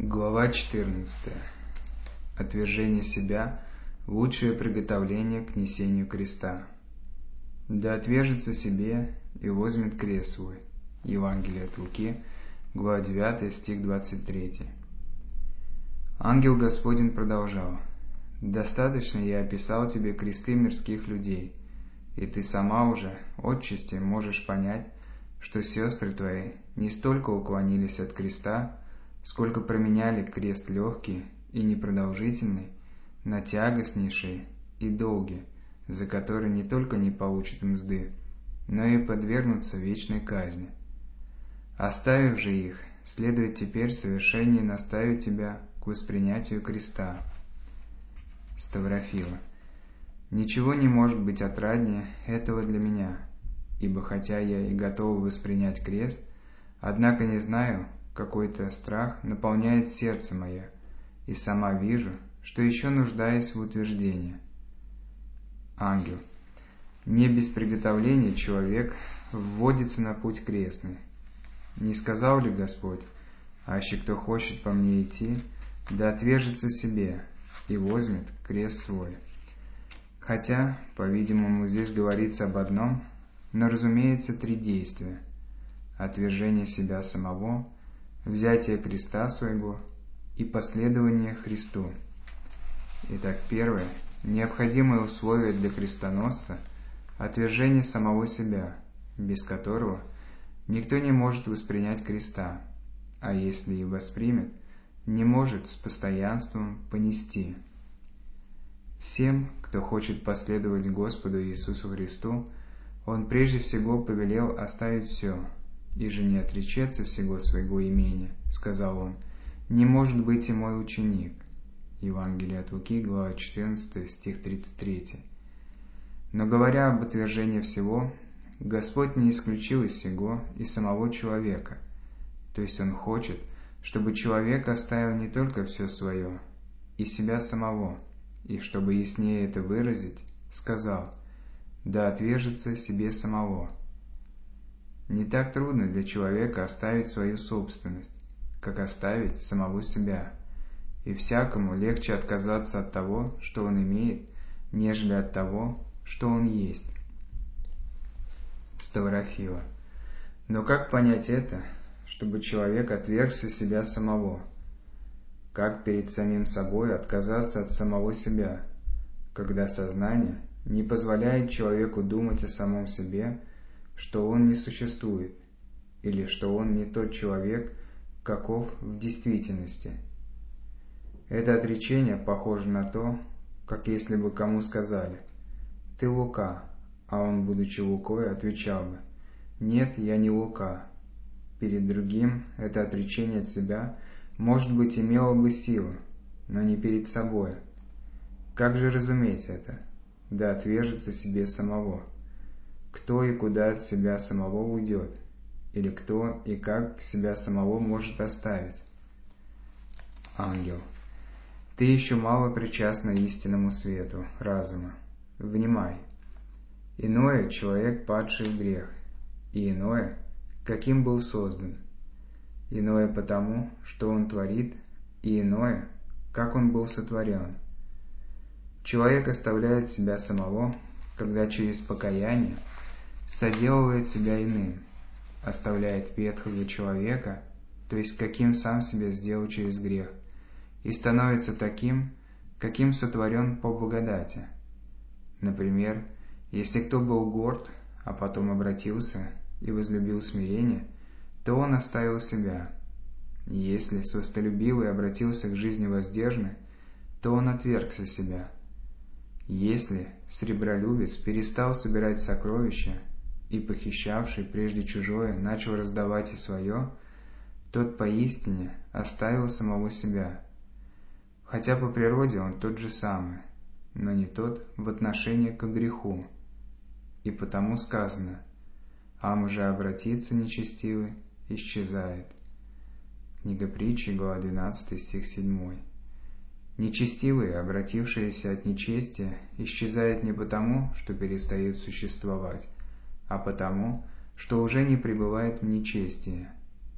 Глава 14. Отвержение себя – лучшее приготовление к несению креста. Да отвержется себе и возьмет крест свой. Евангелие от Луки, глава 9, стих 23. Ангел Господень продолжал: «Достаточно я описал тебе кресты мирских людей, и ты сама уже отчасти можешь понять, что сестры твои не столько уклонились от креста, сколько променяли крест легкий и непродолжительный на тягостнейший и долгий, за который не только не получат мзды, но и подвергнутся вечной казни. Оставив же их, следует теперь совершеннее наставить тебя к воспринятию креста». Ставрофила. «Ничего не может быть отраднее этого для меня, ибо хотя я и готова воспринять крест, однако не знаю, какой-то страх наполняет сердце мое, и сама вижу, что еще нуждаюсь в утверждении». Ангел. «Не без приготовления человек вводится на путь крестный. Не сказал ли Господь: аще кто хочет по мне идти, да отвержется себе и возьмет крест свой?» Хотя, по-видимому, здесь говорится об одном, но, разумеется, три действия: отвержение себя самого, взятие креста своего и последование Христу. Итак, первое, необходимое условие для крестоносца – отвержение самого себя, без которого никто не может воспринять креста, а если и воспримет, не может с постоянством понести. Всем, кто хочет последовать Господу Иисусу Христу, Он прежде всего повелел оставить все, и же не отречется всего своего имения, сказал Он, не может быть и мой ученик. Евангелие от Луки, глава 14, стих 33. Но говоря об отвержении всего, Господь не исключил из сего и самого человека, то есть Он хочет, чтобы человек оставил не только все свое, и себя самого, и чтобы яснее это выразить, сказал: да отвержется себе самого. Не так трудно для человека оставить свою собственность, как оставить самого себя, и всякому легче отказаться от того, что он имеет, нежели от того, что он есть. Ставрофила. Но как понять это, чтобы человек отвергся себя самого? Как перед самим собой отказаться от самого себя, когда сознание не позволяет человеку думать о самом себе, что он не существует, или что он не тот человек, каков в действительности? Это отречение похоже на то, как если бы кому сказали: «Ты Лука», а он, будучи Лукой, отвечал бы: «Нет, я не Лука». Перед другим это отречение от себя, может быть, имело бы силу, но не перед собой. Как же разуметь это? Да отвержется себе самого. Кто и куда от себя самого уйдет? Или кто и как себя самого может оставить? Ангел. Ты еще мало причастна истинному свету разума. Внимай. Иное — человек, падший в грех, и иное — каким был создан. Иное потому, что он творит, и иное — как он был сотворен. Человек оставляет себя самого, когда через покаяние соделывает себя иным, оставляет ветхого человека, то есть каким сам себя сделал через грех, и становится таким, каким сотворен по благодати. Например, если кто был горд, а потом обратился и возлюбил смирение, то он оставил себя. И если сластолюбивый обратился к жизни воздержанной, то он отвергся себя. Если сребролюбец перестал собирать сокровища, и похищавший прежде чужое начал раздавать и свое, тот поистине оставил самого себя, хотя по природе он тот же самый, но не тот в отношении к греху. И потому сказано: «Ам же обратиться нечестивый исчезает». Книга Притчи, глава 12, стих 7. Нечестивый, обратившийся от нечестия, исчезает не потому, что перестает существовать, а потому, что уже не пребывает в нечестии.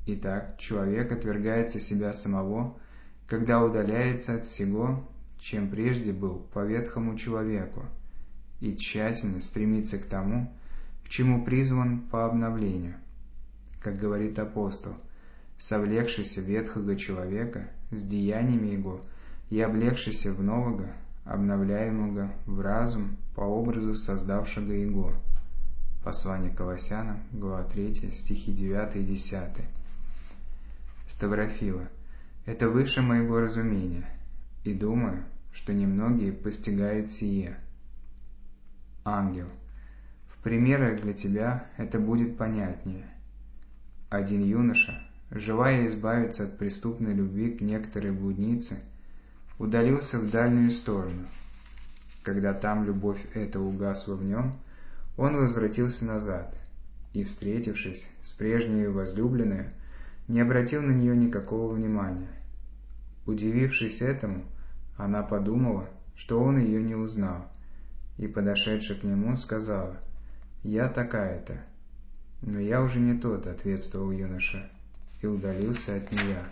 Итак, человек отвергается себя самого, когда удаляется от всего, чем прежде был по ветхому человеку, и тщательно стремится к тому, к чему призван по обновлению. Как говорит апостол, совлекшийся ветхого человека с деяниями его и облегшийся в нового, обновляемого в разум по образу создавшего его. Послание к Колоссянам, глава 3, стихи 9 и 10. Ставрофила. Это выше моего разумения, и думаю, что немногие постигают сие. Ангел. В примерах для тебя это будет понятнее. Один юноша, желая избавиться от преступной любви к некоторой блуднице, удалился в дальнюю сторону. Когда там любовь эта угасла в нем, он возвратился назад и, встретившись с прежней возлюбленной, не обратил на нее никакого внимания. Удивившись этому, она подумала, что он ее не узнал, и, подошедши к нему, сказала: «Я такая-то». «Но я уже не тот», — ответствовал юноша, и удалился от нее.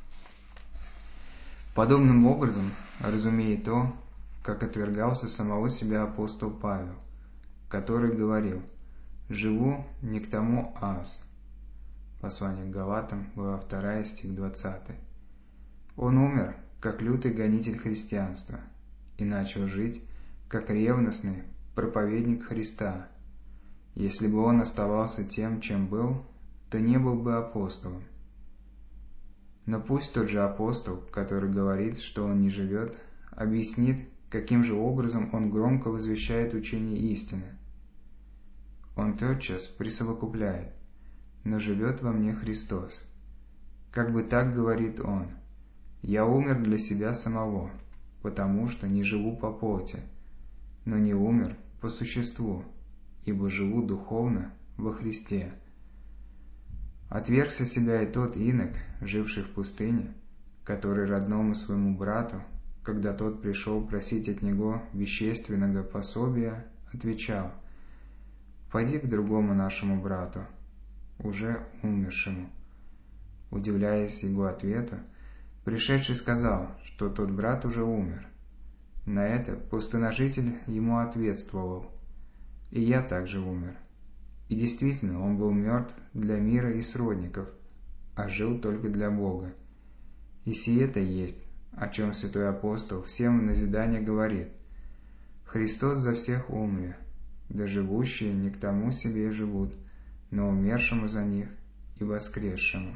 Подобным образом, разумея то, как отвергался самого себя апостол Павел, который говорил: «Живу не к тому аз». Послание к Галатам, глава 2, стих 20. Он умер, как лютый гонитель христианства, и начал жить, как ревностный проповедник Христа. Если бы он оставался тем, чем был, то не был бы апостолом. Но пусть тот же апостол, который говорит, что он не живет, объяснит, каким же образом он громко возвещает учение истины. Он тотчас присовокупляет: «Но живет во мне Христос». Как бы так говорит он: «Я умер для себя самого, потому что не живу по плоти, но не умер по существу, ибо живу духовно во Христе». Отвергся себя и тот инок, живший в пустыне, который родному своему брату, когда тот пришел просить от него вещественного пособия, отвечал: «Пойди к другому нашему брату, уже умершему». Удивляясь его ответу, пришедший сказал, что тот брат уже умер. На это пустыножитель ему ответствовал: «И я также умер». И действительно, он был мертв для мира и сродников, а жил только для Бога. И сие-то есть, о чем святой апостол всем в назидание говорит: «Христос за всех умер, да живущие не к тому себе живут, но умершему за них и воскресшему».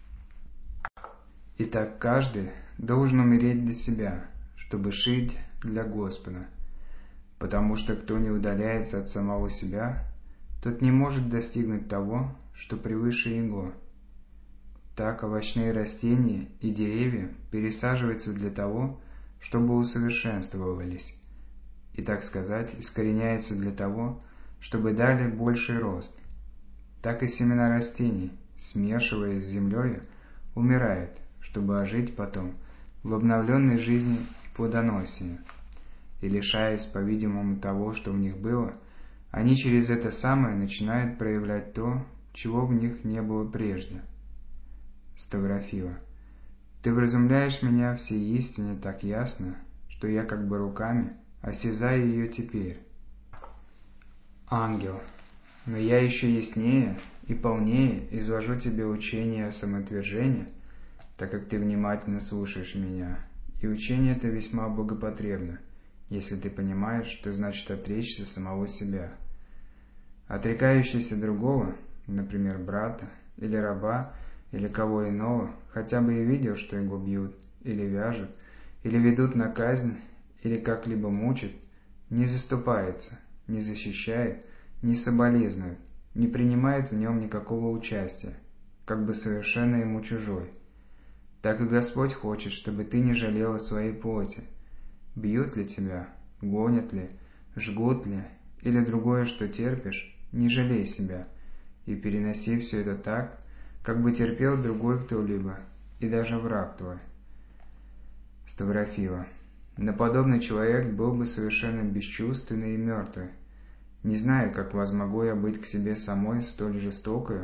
Итак, каждый должен умереть для себя, чтобы жить для Господа, потому что кто не удаляется от самого себя, тот не может достигнуть того, что превыше его. Так овощные растения и деревья пересаживаются для того, чтобы усовершенствовались, и, так сказать, искореняются для того, чтобы дали больший рост. Так и семена растений, смешиваясь с землей, умирают, чтобы ожить потом в обновленной жизни и плодоносии, и, лишаясь, по-видимому, того, что в них было, они через это самое начинают проявлять то, чего в них не было прежде. Ставрофила. Ты вразумляешь меня всей истине так ясно, что я как бы руками осязаю ее теперь. Ангел. Но я еще яснее и полнее изложу тебе учение о самоотвержении, так как ты внимательно слушаешь меня, и учение это весьма богопотребно, если ты понимаешь, что значит отречься самого себя. Отрекающийся другого, например, брата, или раба, или кого иного, хотя бы и видел, что его бьют, или вяжут, или ведут на казнь, или как-либо мучат, не заступается, не защищает, не соболезнует, не принимает в нем никакого участия, как бы совершенно ему чужой. Так и Господь хочет, чтобы ты не жалела своей плоти. Бьют ли тебя, гонят ли, жгут ли, или другое, что терпишь, не жалей себя, и переноси все это так, как бы терпел другой кто-либо, и даже враг твой. Ставрофила. Но подобный человек был бы совершенно бесчувственный и мертвый. Не знаю, как возмогу я быть к себе самой столь жестокою,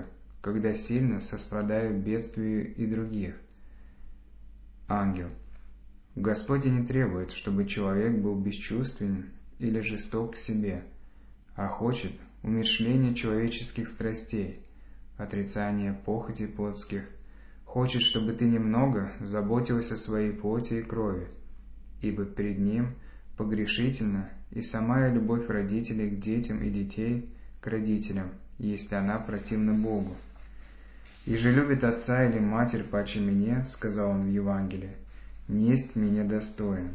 когда сильно сострадаю бедствию и других. Ангел. Господь не требует, чтобы человек был бесчувственен или жесток к себе, а хочет умерщвления человеческих страстей, отрицания похоти плотских, хочет, чтобы ты немного заботился о своей плоти и крови, ибо перед Ним погрешительна и самая любовь родителей к детям и детей к родителям, если она противна Богу. «И же любит отца или матерь паче мне, — сказал он в Евангелии, — не есть меня достоин».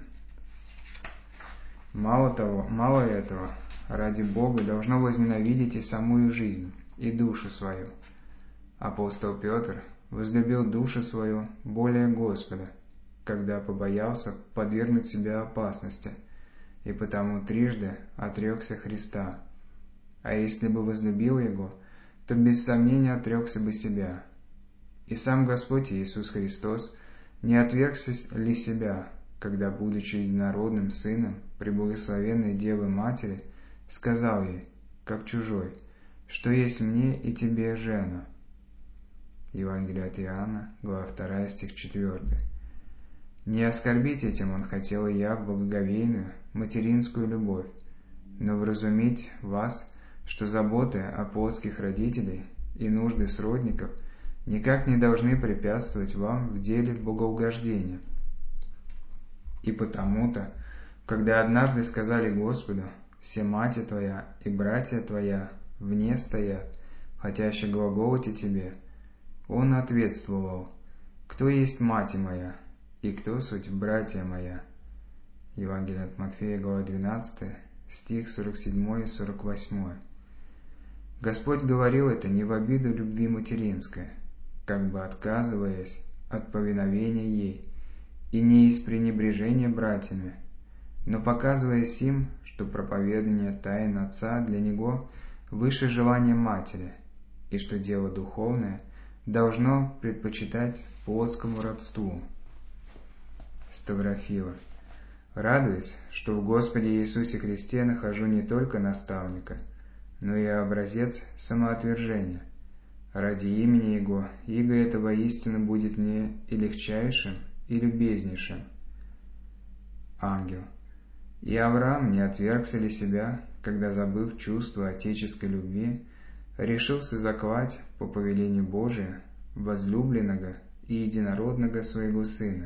Мало этого, ради Бога должно возненавидеть и самую жизнь, и душу свою. Апостол Петр возлюбил душу свою более Господа, когда побоялся подвергнуть себя опасности, и потому трижды отрекся Христа. А если бы возлюбил Его, то без сомнения отрекся бы себя. И сам Господь Иисус Христос не отвергся ли себя, когда, будучи единородным Сыном преблагословенной Девы Матери, сказал ей, как чужой, что есть мне и тебе, жена? Евангелие от Иоанна, глава 2, стих 4. Не оскорбить этим он хотел и я благоговейную материнскую любовь, но вразумить вас, что заботы о плотских родителей и нужды сродников никак не должны препятствовать вам в деле богоугождения. И потому-то, когда однажды сказали Господу, «Все мать твоя и братья твоя вне стоят, хотяще глаголать тебе», он ответствовал, «Кто есть мать моя, и кто суть братья моя?» Евангелие от Матфея, глава 12, стих 47 и 48. Господь говорил это не в обиду любви материнской, как бы отказываясь от повиновения ей, и не из пренебрежения братьями, но показываясь им, что проповедание тайн Отца для Него выше желания матери, и что дело духовное должно предпочитать плотскому родству. Ставрофила. Радуюсь, что в Господе Иисусе Христе нахожу не только наставника, но и образец самоотвержения. Ради имени Его, иго это воистину будет мне и легчайшим, и любезнейшим. Ангел. И Авраам не отвергся ли себя, когда, забыв чувство отеческой любви, решился заклать по повелению Божию возлюбленного и единородного своего сына?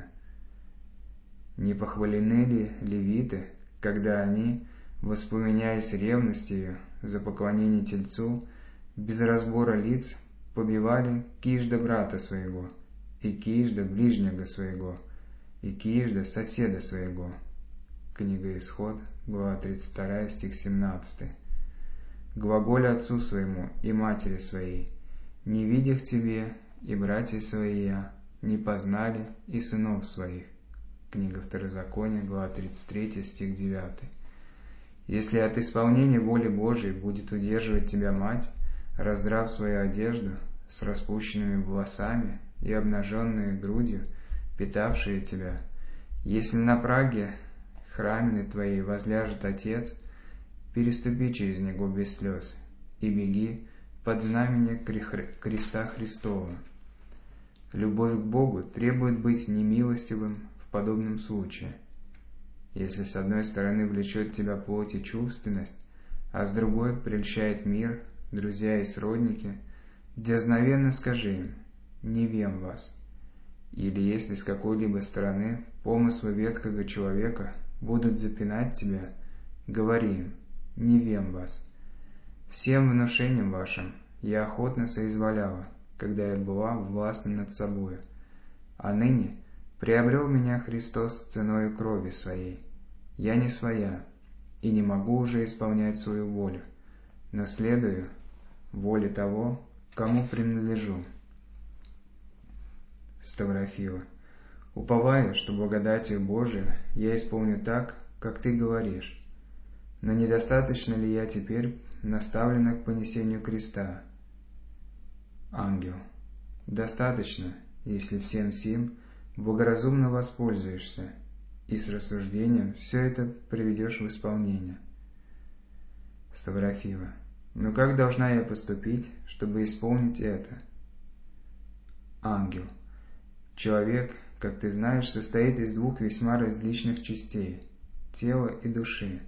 Не похвалены ли левиты, когда они, воспламеняясь ревностью за поклонение Тельцу, без разбора лиц побивали кижда брата своего, и кижда ближнего своего, и кижда соседа своего? Книга Исход, глава 32, стих 17. Глаголь отцу своему и матери своей, не видях тебе, и братья свои не познали, и сынов своих. Книга Второзакония, глава 33, стих 9. Если от исполнения воли Божией будет удерживать тебя мать, раздрав свою одежду, с распущенными волосами и обнаженной грудью, питавшие тебя, если на праге храмины твоей возляжет отец, переступи через него без слез и беги под знамение креста Христова. Любовь к Богу требует быть немилостивым в подобном случае. Если с одной стороны влечет тебя плоть и чувственность, а с другой прельщает мир, друзья и сродники, дерзновенно скажи им: «Не вем вас». Или если с какой-либо стороны помыслы ветхого человека будут запинать тебя, говори им: «Не вем вас». Всем внушением вашим я охотно соизволяла, когда я была властна над собою, а ныне приобрел меня Христос ценою крови своей. Я не своя, и не могу уже исполнять свою волю, но следую воле того, кому принадлежу. Ставрофила. Уповаю, что благодатью Божией я исполню так, как ты говоришь. Но недостаточно ли я теперь наставлена к понесению креста? Ангел. Достаточно, если всем сим благоразумно воспользуешься, и с рассуждением все это приведешь в исполнение. Ставрофила. Но как должна я поступить, чтобы исполнить это? Ангел. Человек, как ты знаешь, состоит из двух весьма различных частей – тела и души.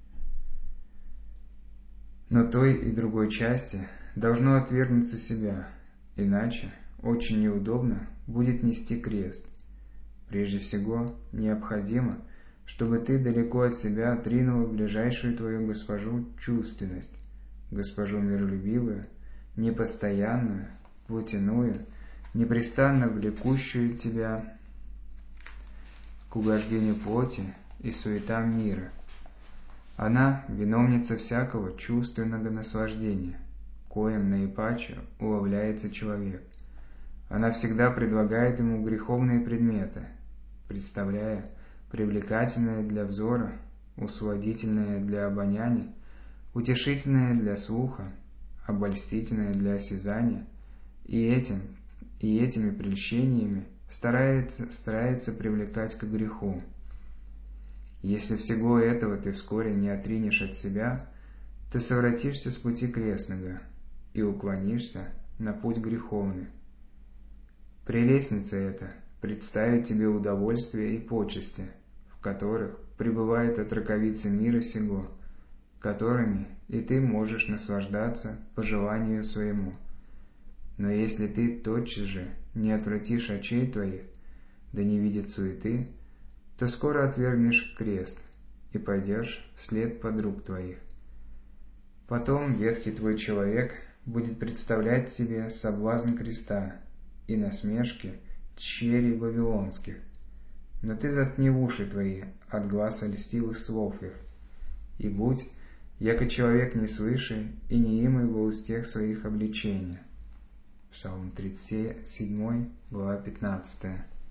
Но той и другой части должно отвергнуться себя, иначе очень неудобно будет нести крест. Прежде всего, необходимо, чтобы ты далеко от себя отринул ближайшую твою госпожу чувственность, госпожу миролюбивую, непостоянную, плотяную, непрестанно влекущую тебя к угождению плоти и суетам мира. Она – виновница всякого чувственного наслаждения, коим наипаче уловляется человек. Она всегда предлагает ему греховные предметы, представляя привлекательное для взора, усладительное для обоняния, утешительное для слуха, обольстительное для осязания, и этими прельщениями старается привлекать к греху. Если всего этого ты вскоре не отринешь от себя, то совратишься с пути крестного и уклонишься на путь греховный. Прелестница эта представит тебе удовольствия и почести, в которых пребывает отроковица мира сего, которыми и ты можешь наслаждаться по желанию своему. Но если ты тотчас же не отвратишь очей твоих, да не видит суеты, то скоро отвергнешь крест и пойдешь вслед подруг твоих. Потом ветхий твой человек будет представлять тебе соблазн креста и насмешки тщерей вавилонских. Но ты заткни уши твои от глаз льстивых слов их, и будь, яко человек не слыши и не имай во устех своих обличения. Псалом 37, глава 15.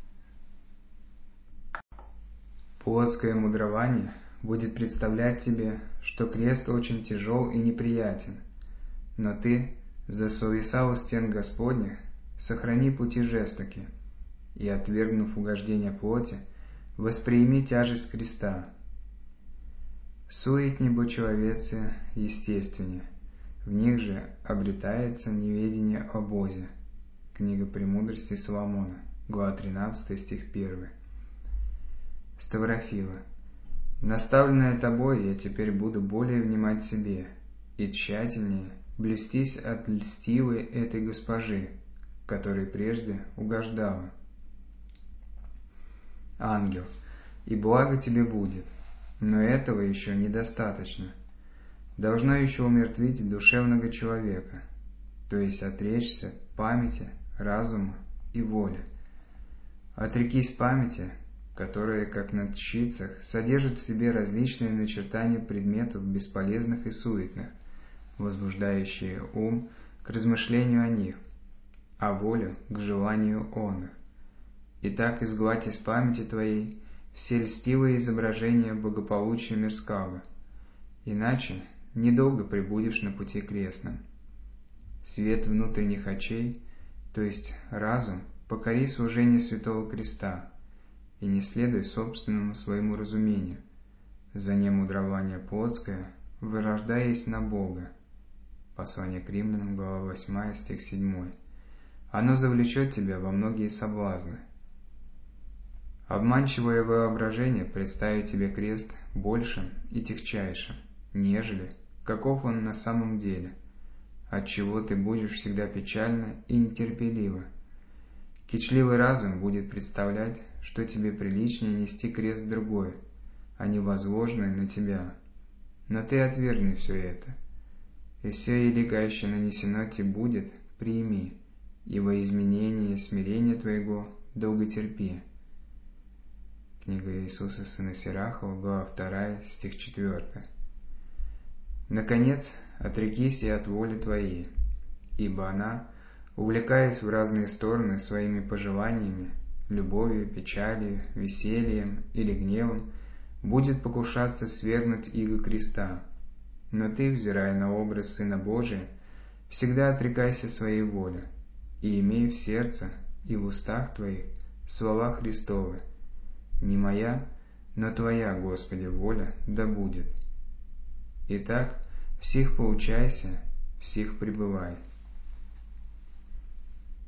Плотское мудрование будет представлять тебе, что крест очень тяжел и неприятен, но ты, засовеса у стен Господних, сохрани пути жестоки, и, отвергнув угождение плоти, восприими тяжесть креста. Суетни бо человецы естественнее, в них же обретается неведение о Бозе. Книга «Премудрости Соломона», глава 13, стих 1. Ставрофила. Наставленная тобой, я теперь буду более внимать себе и тщательнее блюстись от льстивой этой госпожи, которой прежде угождала. Ангел. И благо тебе будет, но этого еще недостаточно. Должно еще умертвить душевного человека, то есть отречься памяти, разума и воли. Отрекись памяти, которая, как на тщицах, содержит в себе различные начертания предметов бесполезных и суетных, возбуждающие ум к размышлению о них, а волю к желанию он их. Итак, изгладь из памяти твоей все льстивые изображения благополучия мирского, иначе недолго пребудешь на пути крестном. Свет внутренних очей, то есть разум, покори служение Святого Креста, и не следуй собственному своему разумению, за ним мудрование плотское, вырождаясь на Бога. Послание к Римлянам, глава 8, стих 7. Оно завлечет тебя во многие соблазны. Обманчивое воображение представит тебе крест большим и тягчайшим, нежели каков он на самом деле, отчего ты будешь всегда печально и нетерпеливо. Кичливый разум будет представлять, что тебе приличнее нести крест другой, а не возложенный на тебя. Но ты отвергни все это, и все еликающее нанесено тебе будет, прими, и во изменение смирения твоего долготерпи. Книга Иисуса Сына Сирахова, глава 2, стих 4. Наконец, отрекись и от воли твоей, ибо она, увлекаясь в разные стороны своими пожеланиями, любовью, печалью, весельем или гневом, будет покушаться свергнуть иго креста. Но ты, взирая на образ Сына Божия, всегда отрекайся своей воли, и имей в сердце и в устах твоих слова Христовы: «Не моя, но Твоя, Господи, воля да будет». Итак, в сих поучайся, в сих пребывай.